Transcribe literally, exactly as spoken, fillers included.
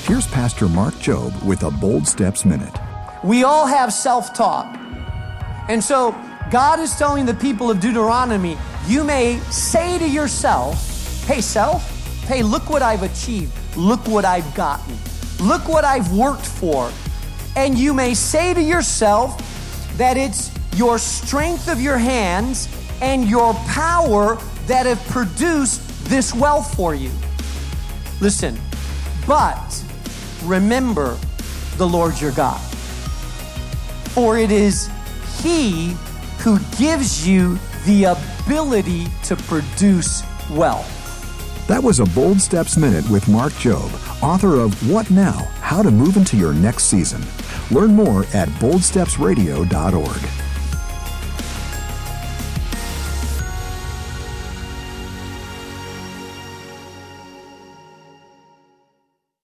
Here's Pastor Mark Jobe with a Bold Steps Minute. We all have self-talk. And so God is telling the people of Deuteronomy, you may say to yourself, hey, self, hey, look what I've achieved. Look what I've gotten. Look what I've worked for. And you may say to yourself that it's your strength of your hands and your power that have produced this wealth for you. Listen, but remember the Lord your God. For it is He who gives you the ability to produce wealth. That was a Bold Steps Minute with Mark Jobe, author of What Now? How to Move into Your Next Season. Learn more at bold steps radio dot org.